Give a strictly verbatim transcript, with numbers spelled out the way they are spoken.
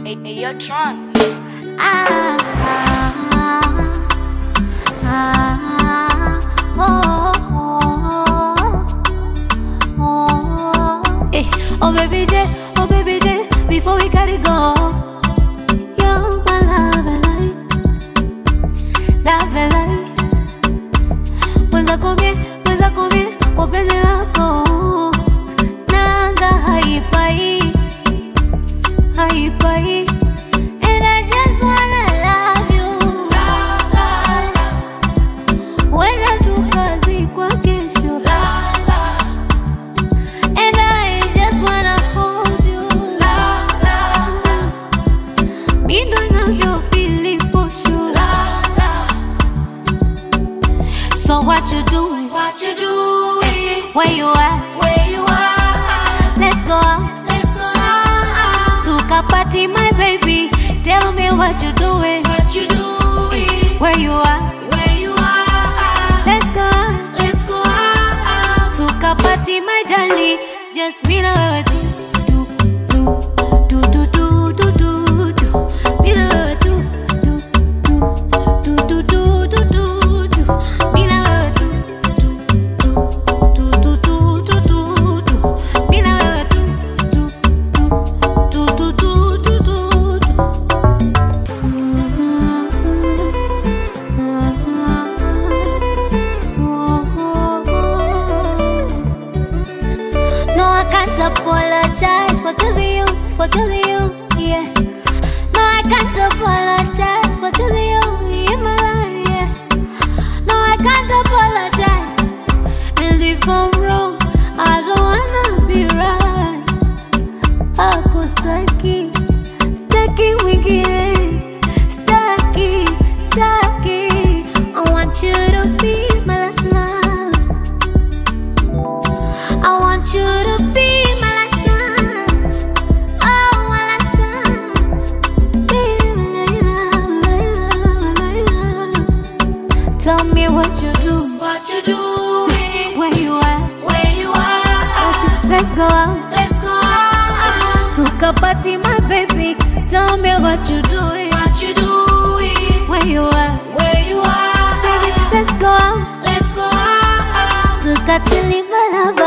Hey, hey, yo, Tron. Ah, ah, ah, ah, oh, oh, oh. Hey, oh baby J, oh baby J, before we gotta go, you're my love and light, love and light. Mwenza kumie, mwenza kumie, kwa penzi lako nanga haipai, haipai. And I just wanna love you, La, la, la, wenda tukazi kwa kesho, la, la, and I just wanna hold you, la, la, la, mi ndo navyo feel for sure. la, la. So what you doing? What you doing? Where you at? Where you are? Let's go out Let's go out. to Kapati, my baby. Tell me what you doing? What you doing? Where you are? Where you are? Let's go out Let's go out. to Kapati, my darling. Just me na wewe tu, tu, tu, tu, tu, tu, tu, tu. Me na wewe tu, tu, tu, tu, tu, tu, tu, tu, tu. Me na wewe tu, tu, tu, tu, tu, tu, tu, tu. Me na wewe tu, tu, tu, tu, tu, tu, tu, tu, tu. No, I can't apologize for choosing you, for choosing you, yeah. No, I can't apologize for choosing you in my life, yeah. No, I can't apologize. And if I'm wrong, I don't wanna be right. Ako staki, staki wingine, staki, staki. I want you to be my last love. I want you to be my last touch. Oh, my last touch. Baby, my love, my love, my love. Tell me what you do, What you doing? where you at. Where you are? Let's go out Let's go out. to Kapati, my baby. Tell me what you doing, What you doing? where you at. Where you are? Baby, let's go out Let's go out. to Kachili, my love.